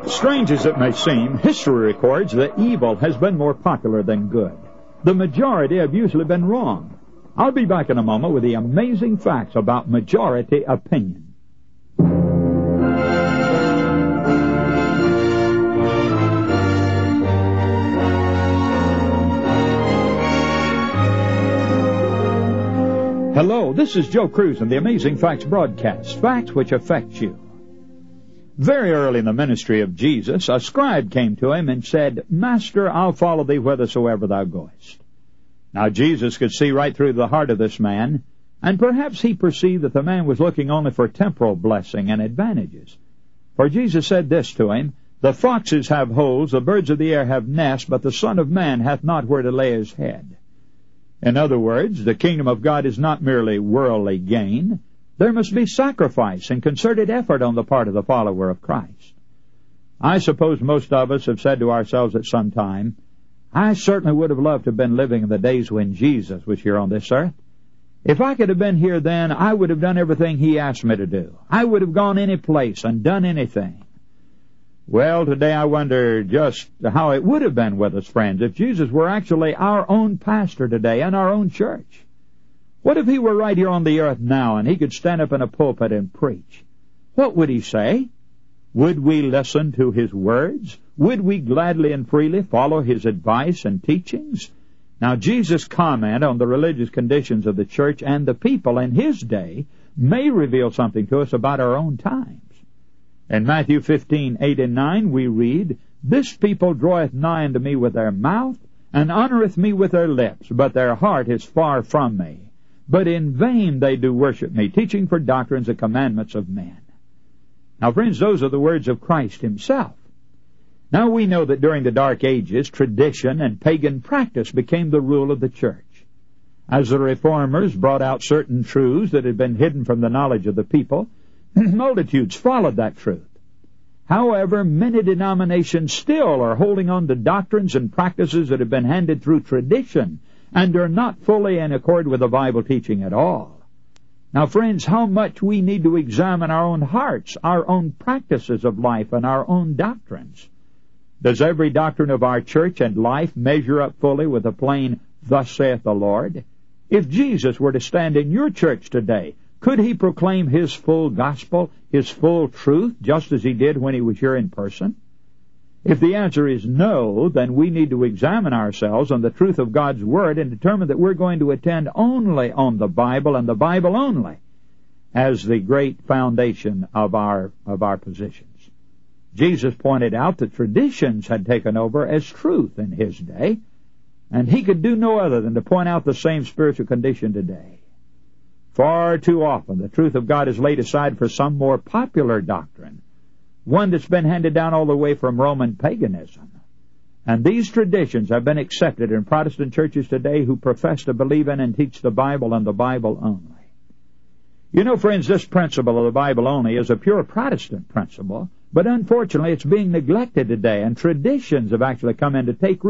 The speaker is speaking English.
Strange as it may seem, history records that evil has been more popular than good. The majority have usually been wrong. I'll be back in a moment with the amazing facts about majority opinion. Hello, this is Joe Cruz and the Amazing Facts broadcast, facts which affect you. Very early in the ministry of Jesus, a scribe came to him and said, "Master, I'll follow thee whithersoever thou goest." Now Jesus could see right through the heart of this man, and perhaps he perceived that the man was looking only for temporal blessing and advantages. For Jesus said this to him, "The foxes have holes, the birds of the air have nests, but the Son of Man hath not where to lay his head." In other words, the kingdom of God is not merely worldly gain. There must be sacrifice and concerted effort on the part of the follower of Christ. I suppose most of us have said to ourselves at some time, "I certainly would have loved to have been living in the days when Jesus was here on this earth. If I could have been here then, I would have done everything he asked me to do. I would have gone any place and done anything." Well, today I wonder just how it would have been with us, friends, if Jesus were actually our own pastor today and our own church. What if he were right here on the earth now and he could stand up in a pulpit and preach? What would he say? Would we listen to his words? Would we gladly and freely follow his advice and teachings? Now, Jesus' comment on the religious conditions of the church and the people in his day may reveal something to us about our own times. In Matthew 15:8 and 9, we read, "This people draweth nigh unto me with their mouth, and honoureth me with their lips, but their heart is far from me. But in vain they do worship me, teaching for doctrines the commandments of men." Now, friends, those are the words of Christ himself. Now, we know that during the Dark Ages, tradition and pagan practice became the rule of the church. As the Reformers brought out certain truths that had been hidden from the knowledge of the people, multitudes followed that truth. However, many denominations still are holding on to doctrines and practices that have been handed through tradition and are not fully in accord with the Bible teaching at all. Now, friends, how much we need to examine our own hearts, our own practices of life, and our own doctrines. Does every doctrine of our church and life measure up fully with the plain, "Thus saith the Lord"? If Jesus were to stand in your church today, could he proclaim his full gospel, his full truth, just as he did when he was here in person? If the answer is no, then we need to examine ourselves on the truth of God's Word and determine that we're going to attend only on the Bible and the Bible only as the great foundation of our positions. Jesus pointed out that traditions had taken over as truth in his day, and he could do no other than to point out the same spiritual condition today. Far too often, the truth of God is laid aside for some more popular doctrine, one that's been handed down all the way from Roman paganism. And these traditions have been accepted in Protestant churches today who profess to believe in and teach the Bible and the Bible only. You know, friends, this principle of the Bible only is a pure Protestant principle, but unfortunately it's being neglected today, and traditions have actually come in to take